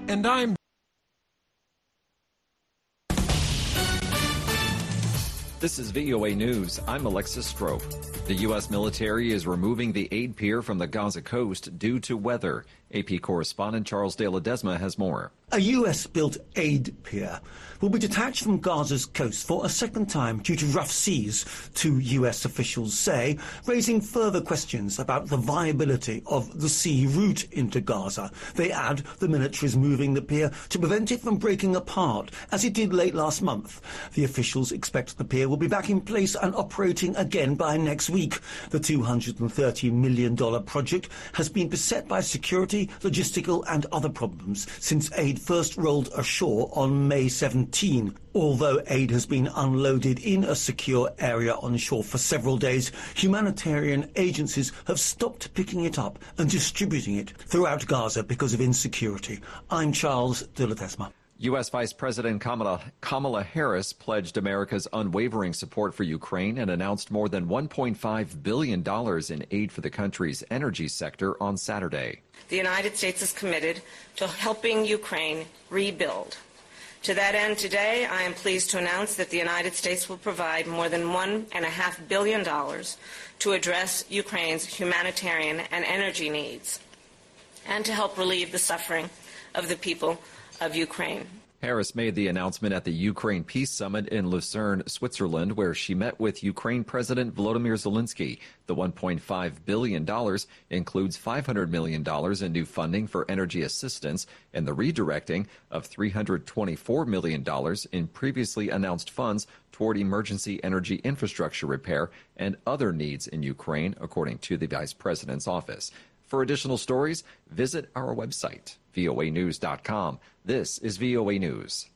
And I'm This is VOA News. I'm Alexis Strope. The U.S. military is removing the aid pier from the Gaza coast due to weather. AP correspondent Charles De Ledesma has more. A US-built aid pier will be detached from Gaza's coast for a second time due to rough seas, two US officials say, raising further questions about the viability of the sea route into Gaza. They add the military is moving the pier to prevent it from breaking apart, as it did late last month. The officials expect the pier will be back in place and operating again by next week. The $230 million project has been beset by security, logistical and other problems since aid first rolled ashore on May 17. Although aid has been unloaded in a secure area on shore for several days, humanitarian agencies have stopped picking it up and distributing it throughout Gaza because of insecurity. I'm Charles De Ledesma. U.S. Vice President Kamala Harris pledged America's unwavering support for Ukraine and announced more than $1.5 billion in aid for the country's energy sector on Saturday. The United States is committed to helping Ukraine rebuild. To that end, today, I am pleased to announce that the United States will provide more than $1.5 billion to address Ukraine's humanitarian and energy needs and to help relieve the suffering of the people of Ukraine. Harris made the announcement at the Ukraine Peace Summit in Lucerne, Switzerland, where she met with Ukraine President Volodymyr Zelensky. The $1.5 billion includes $500 million in new funding for energy assistance and the redirecting of $324 million in previously announced funds toward emergency energy infrastructure repair and other needs in Ukraine, according to the Vice President's office. For additional stories, visit our website, voanews.com. This is VOA News.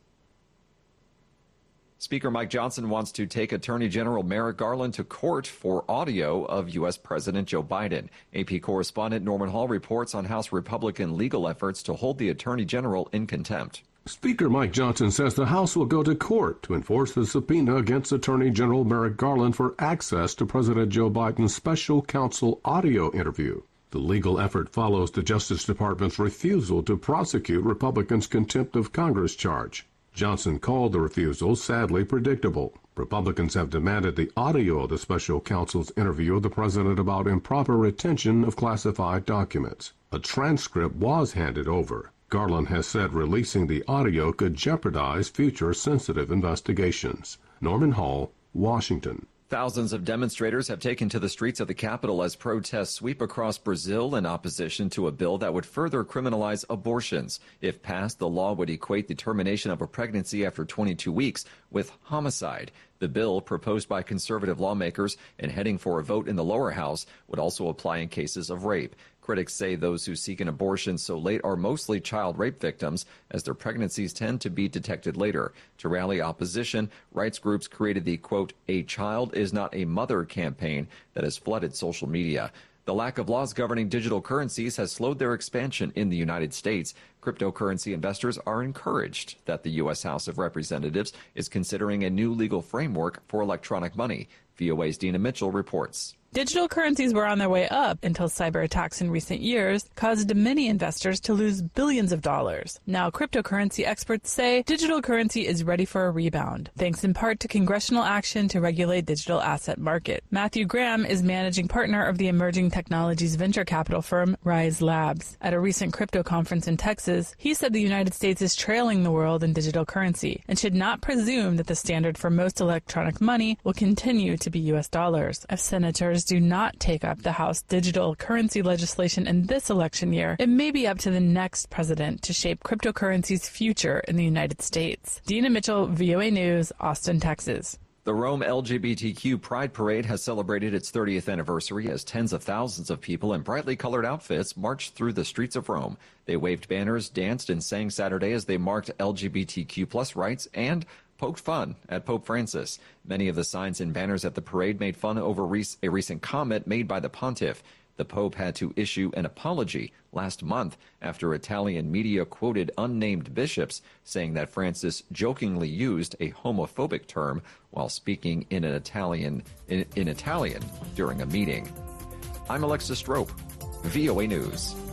Speaker Mike Johnson wants to take Attorney General Merrick Garland to court for audio of U.S. President Joe Biden. AP correspondent Norman Hall reports on House Republican legal efforts to hold the Attorney General in contempt. Speaker Mike Johnson says the House will go to court to enforce the subpoena against Attorney General Merrick Garland for access to President Joe Biden's special counsel audio interview. The legal effort follows the Justice Department's refusal to prosecute Republicans' contempt of Congress charge. Johnson called the refusal sadly predictable. Republicans have demanded the audio of the special counsel's interview of the president about improper retention of classified documents. A transcript was handed over. Garland has said releasing the audio could jeopardize future sensitive investigations. Norman Hall, Washington. Thousands of demonstrators have taken to the streets of the capital as protests sweep across Brazil in opposition to a bill that would further criminalize abortions. If passed, the law would equate the termination of a pregnancy after 22 weeks with homicide. The bill, proposed by conservative lawmakers and heading for a vote in the lower house, would also apply in cases of rape. Critics say those who seek an abortion so late are mostly child rape victims, as their pregnancies tend to be detected later. To rally opposition, rights groups created the, quote, "A Child is Not a Mother" campaign that has flooded social media. The lack of laws governing digital currencies has slowed their expansion in the United States. Cryptocurrency investors are encouraged that the U.S. House of Representatives is considering a new legal framework for electronic money. VOA's Dina Mitchell reports. Digital currencies were on their way up until cyber attacks in recent years caused many investors to lose billions of dollars. Now, cryptocurrency experts say digital currency is ready for a rebound, thanks in part to congressional action to regulate digital asset market. Matthew Graham is managing partner of the emerging technologies venture capital firm Rise Labs. At a recent crypto conference in Texas, he said the United States is trailing the world in digital currency and should not presume that the standard for most electronic money will continue to be U.S. dollars. If senators do not take up the House digital currency legislation in this election year, it may be up to the next president to shape cryptocurrency's future in the United States. Dina Mitchell, VOA News, Austin, Texas. The Rome LGBTQ Pride Parade has celebrated its 30th anniversary as tens of thousands of people in brightly colored outfits marched through the streets of Rome. They waved banners, danced, and sang Saturday as they marked LGBTQ+ rights and poked fun at Pope Francis. Many of the signs and banners at the parade made fun over a recent comment made by the pontiff. The Pope had to issue an apology last month after Italian media quoted unnamed bishops saying that Francis jokingly used a homophobic term while speaking in Italian during a meeting. I'm Alexis Strope, VOA News.